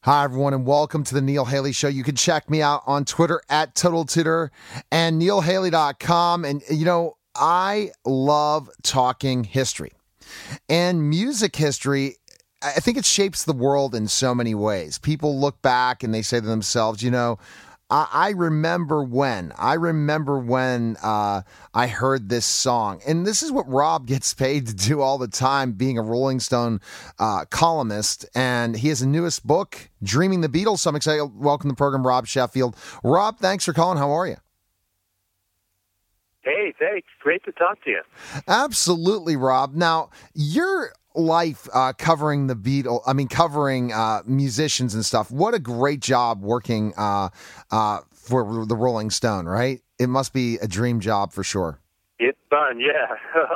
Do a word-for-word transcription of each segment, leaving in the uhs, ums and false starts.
Hi, everyone, and welcome to the Neil Haley Show. You can check me out on Twitter at Total Tutor and neil haley dot com. And, you know, I love talking history and music history. I think it shapes the world in so many ways. People look back and they say to themselves, you know, I, I remember when. I remember when uh, I heard this song. And this is what Rob gets paid to do all the time, being a Rolling Stone uh, columnist. And he has a newest book, Dreaming the Beatles. So I'm excited to welcome the program, Rob Sheffield. Rob, thanks for calling. How are you? Hey, thanks. Great to talk to you. Absolutely, Rob. Now, you're life uh, covering the Beatles, I mean, covering uh, musicians and stuff. What a great job working uh, uh, for the Rolling Stone, right? It must be a dream job for sure. It's fun, yeah.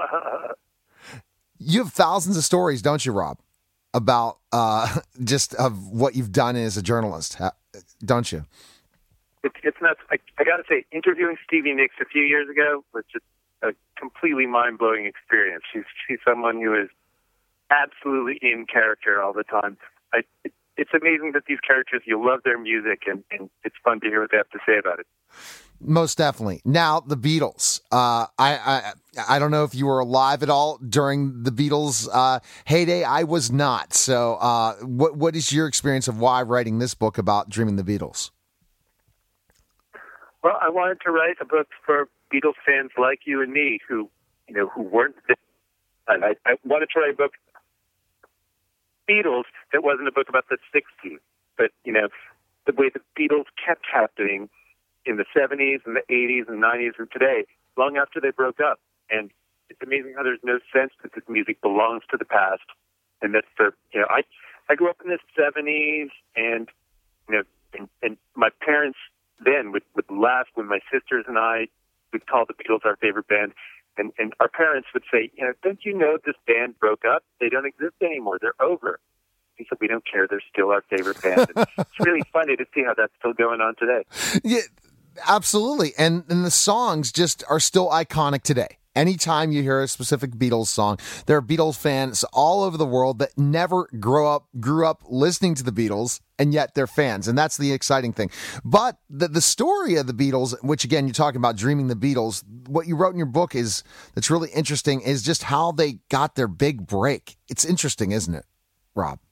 You have thousands of stories, don't you, Rob, about uh, just of what you've done as a journalist, don't you? It's, it's nuts. I, I got to say, interviewing Stevie Nicks a few years ago was just a completely mind-blowing experience. She's, she's someone who is absolutely in character all the time. I, it, it's amazing that these characters, you love their music, and, and it's fun to hear what they have to say about it. Most definitely. Now, the Beatles. Uh, I, I I don't know if you were alive at all during the Beatles' uh, heyday. I was not. So uh, what what is your experience of why writing this book about Dreaming the Beatles? Well, I wanted to write a book for Beatles fans like you and me who, you know, who weren't there. And I, I wanted to write a book Beatles that wasn't a book about the sixties, but, you know, the way the Beatles kept happening in the seventies and the eighties and nineties and today, long after they broke up. And it's amazing how there's no sense that this music belongs to the past. And that's the, you know, I, I grew up in the seventies, and, you know, and, and my parents then would, would laugh when my sisters and I would call the Beatles our favorite band. And, and our parents would say, you know, don't you know this band broke up? They don't exist anymore. They're over. He said, we don't care. They're still our favorite band. And it's really funny to see how that's still going on today. Yeah, absolutely. And, and the songs just are still iconic today. Anytime you hear a specific Beatles song, there are Beatles fans all over the world that never grew up grew up listening to the Beatles, and yet they're fans, and that's the exciting thing. But the the story of the Beatles, which again you're talking about dreaming the Beatles, what you wrote in your book is that's really interesting is just how they got their big break. It's interesting, isn't it, Rob?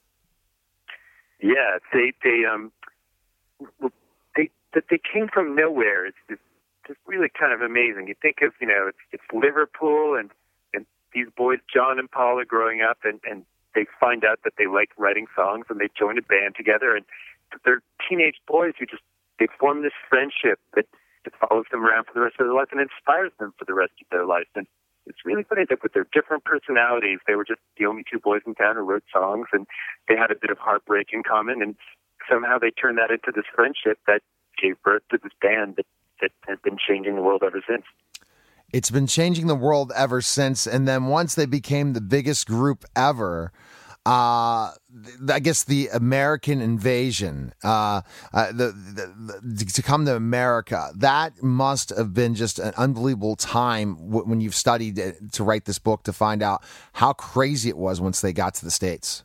Yeah, they they um they they came from nowhere. It's, it's just really kind of amazing. You think of, you know, it's, it's Liverpool, and, and these boys, John and Paul, are growing up, and, and they find out that they like writing songs, and they join a band together, and they're teenage boys who just, they form this friendship that, that follows them around for the rest of their life and inspires them for the rest of their life. And it's really funny that with their different personalities, they were just the only two boys in town who wrote songs, and they had a bit of heartbreak in common, and somehow they turned that into this friendship that gave birth to this band that that has been changing the world ever since. It's been changing the world ever since. And then once they became the biggest group ever, uh, I guess the American invasion, uh, uh, the, the, the to come to America, that must have been just an unbelievable time w- when you've studied it, to write this book, to find out how crazy it was once they got to the States.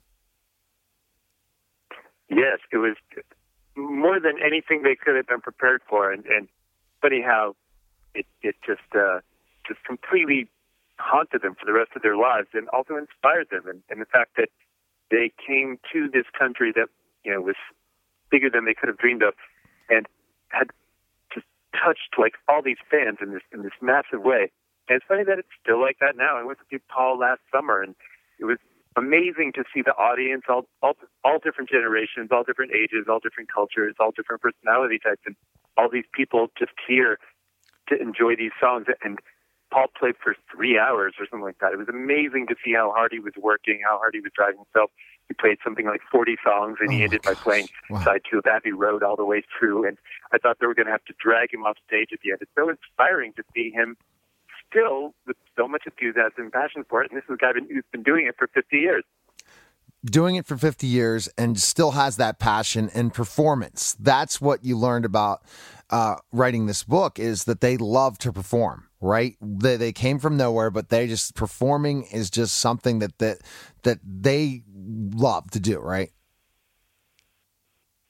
Yes, it was more than anything they could have been prepared for. And, and funny how it it just uh, just completely haunted them for the rest of their lives, and also inspired them. And, and the fact that they came to this country that, you know, was bigger than they could have dreamed of, and had just touched like all these fans in this in this massive way. And it's funny that it's still like that now. I went to see Paul last summer, and it was amazing to see the audience, all all all different generations, all different ages, all different cultures, all different personality types, and all these people just here to enjoy these songs. And Paul played for three hours or something like that. It was amazing to see how hard he was working, how hard he was driving himself. He played something like forty songs, and he oh ended by playing wow. side two of Abbey Road all the way through. And I thought they were going to have to drag him off stage at the end. It's so inspiring to see him still with so much enthusiasm and passion for it. And this is a guy who's been doing it for fifty years. Doing it for fifty years and still has that passion and performance. That's what you learned about uh, writing this book, is that they love to perform, right? They, they came from nowhere, but they just, performing is just something that, that, that they love to do, right?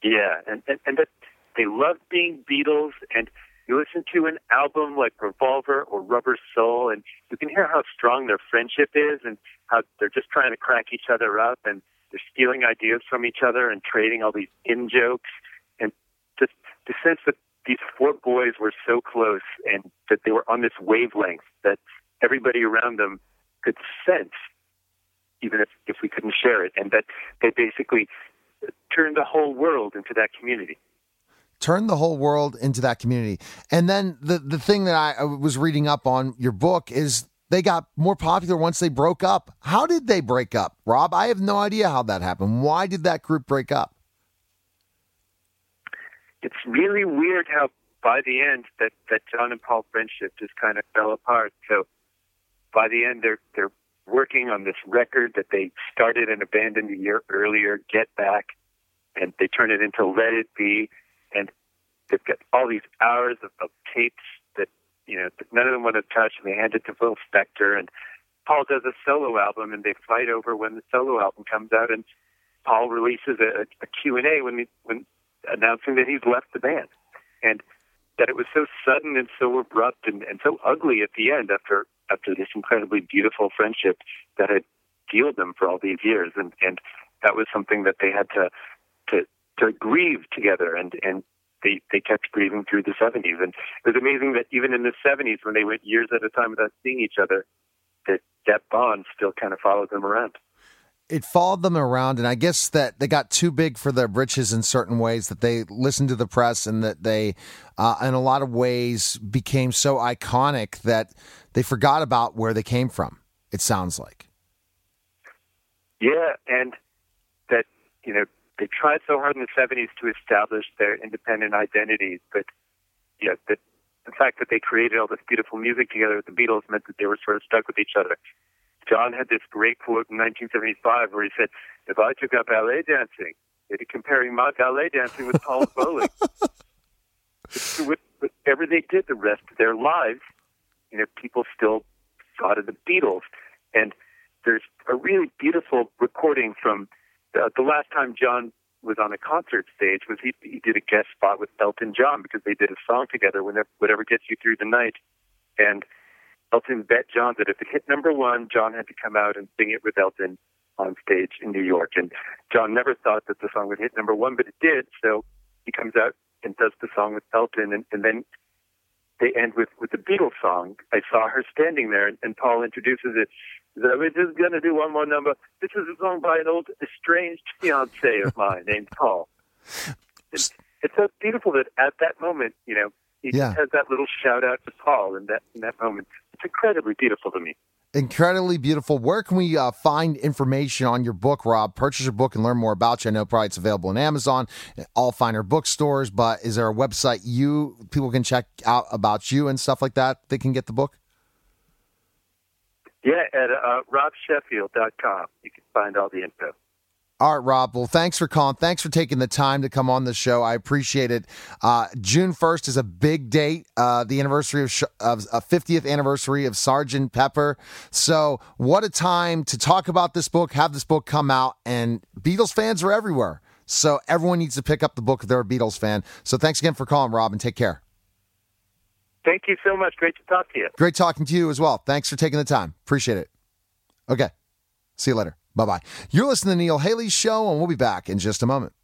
Yeah, and, and, and that they loved being Beatles, and you listen to an album like Revolver or Rubber Soul, and you can hear how strong their friendship is and how they're just trying to crack each other up, and they're stealing ideas from each other and trading all these in-jokes, and just the sense that these four boys were so close and that they were on this wavelength that everybody around them could sense, even if, if we couldn't share it, and that they basically turned the whole world into that community. Turn the whole world into that community. And then the, the thing that I was reading up on your book is they got more popular once they broke up. How did they break up, Rob? I have no idea how that happened. Why did that group break up? It's really weird how by the end that, that John and Paul friendship just kind of fell apart. So by the end, they're they're working on this record that they started and abandoned a year earlier, Get Back, and they turn it into Let It Be. And they've got all these hours of, of tapes that, you know, that none of them want to touch, and they hand it to Phil Spector. And Paul does a solo album, and they fight over when the solo album comes out. And Paul releases a, a Q and A when, he, when announcing that he's left the band. And that it was so sudden and so abrupt and, and so ugly at the end after after this incredibly beautiful friendship that had fueled them for all these years. And, and that was something that they had to to to grieve together, and, and they, they kept grieving through the seventies. And it was amazing that even in the seventies, when they went years at a time without seeing each other, that that bond still kind of followed them around. It followed them around, and I guess that they got too big for their britches in certain ways, that they listened to the press, and that they, uh, in a lot of ways, became so iconic that they forgot about where they came from, it sounds like. Yeah, and that, you know, they tried so hard in the seventies to establish their independent identities, but you know, the, the fact that they created all this beautiful music together with the Beatles meant that they were sort of stuck with each other. John had this great quote in nineteen seventy-five where he said, "If I took up ballet dancing, they'd be comparing my ballet dancing with Paul's bowling." with, whatever they did the rest of their lives, you know, people still thought of the Beatles. And there's a really beautiful recording from The, the last time John was on a concert stage was he, he did a guest spot with Elton John because they did a song together, Whenever, Whatever Gets You Through the Night. And Elton bet John that if it hit number one, John had to come out and sing it with Elton on stage in New York. And John never thought that the song would hit number one, but it did. So he comes out and does the song with Elton. And, and then they end with, with the Beatles song, I Saw Her Standing There. And, and Paul introduces it. We're just going to do one more number. This is a song by an old estranged fiance of mine named Paul. It's, it's so beautiful that at that moment, you know, he yeah. just has that little shout out to Paul in that in that moment. It's incredibly beautiful to me. Incredibly beautiful. Where can we uh, find information on your book, Rob? Purchase your book and learn more about you. I know probably it's available on Amazon, all finer bookstores, but is there a website you people can check out about you and stuff like that? They can get the book? Yeah, at uh, rob sheffield dot com. You can find all the info. All right, Rob. Well, thanks for calling. Thanks for taking the time to come on the show. I appreciate it. Uh, June first is a big date, uh, the anniversary of, sh- of a fiftieth anniversary of Sergeant Pepper. So what a time to talk about this book, have this book come out, and Beatles fans are everywhere. So everyone needs to pick up the book if they're a Beatles fan. So thanks again for calling, Rob, and take care. Thank you so much. Great to talk to you. Great talking to you as well. Thanks for taking the time. Appreciate it. Okay. See you later. Bye-bye. You're listening to the Neil Haley Show, and we'll be back in just a moment.